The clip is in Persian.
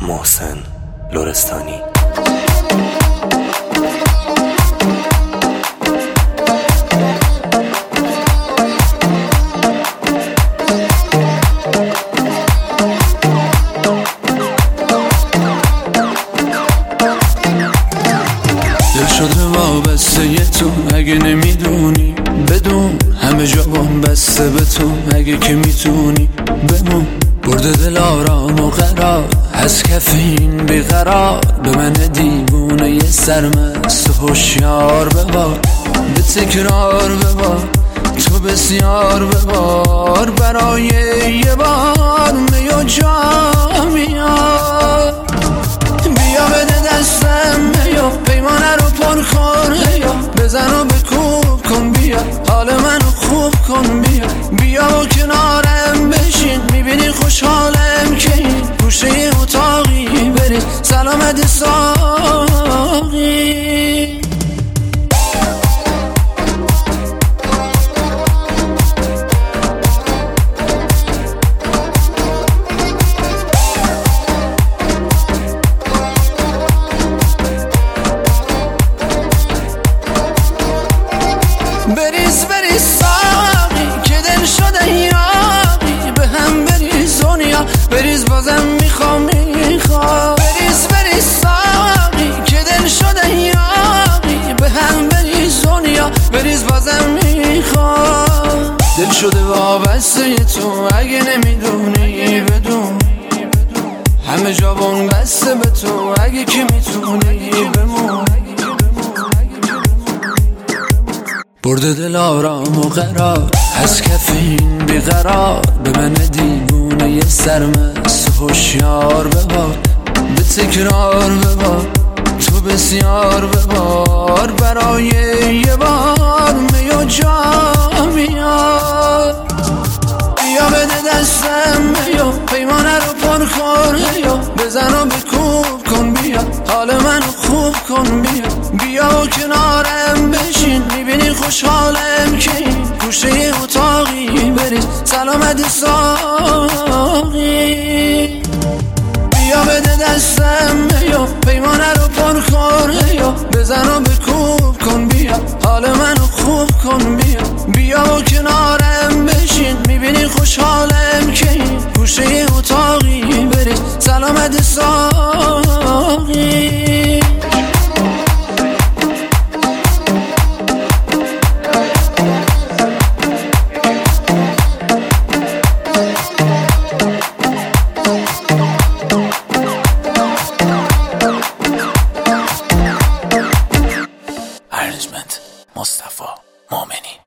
محسن لرستانی. دل شده وابسته تو، اگه نمیدونی بدون همه جا بسته به تو، اگه که میتونی بمون. برده دل آرام و قرار از کف این بیقرار، به من دیوونه یه سرمست و هوشیار ببار، به تکرار ببار تو بسیار ببار، برای یه بار میو جا میاد. بیا بده دستم میو پیمانه رو پر کن، بزن و بکوب کن، بیا حال منو خوب کن، بیا و کنارم بشین، میبینی خوشحالم که این گوشه اتاقی بریم سلامت ساقی. بریز بریز ساقی که دل شده یاقی، به هم بریز دنیا بریز بازم میخوام. بریز بریز ساقی که دل شده یاقی، به هم بریز دنیا بریز بازم میخوام. دل شده وابسته تو، اگه نمیدونی بدون همه جا بسته به تو، اگه که میتونی بمون. برده دل آرام و قرار از کف این بیقرار، به من دیوونه یه سرمست و هوشیار ببار، به تکرار ببار تو بسیار ببار، برای یه بار میو جا میاد. بیا بده دستم میو پیمانه رو پر کن، بزن و بکوب کن، بیا حال منو خوب کن، بیا و کنارم بشین، میبینی خوشحالم که این گوشه اتاقی بریز سلامت ساقی. بیا بده دستم میو پیمانه رو پر کن، بزن و بکوب کن، بیا حال منو خوب کن، بیا و کنارم بشین، میبینی خوشحالم که این گوشه اتاقی بریز سلامت ساقی. مصطفی مومنی.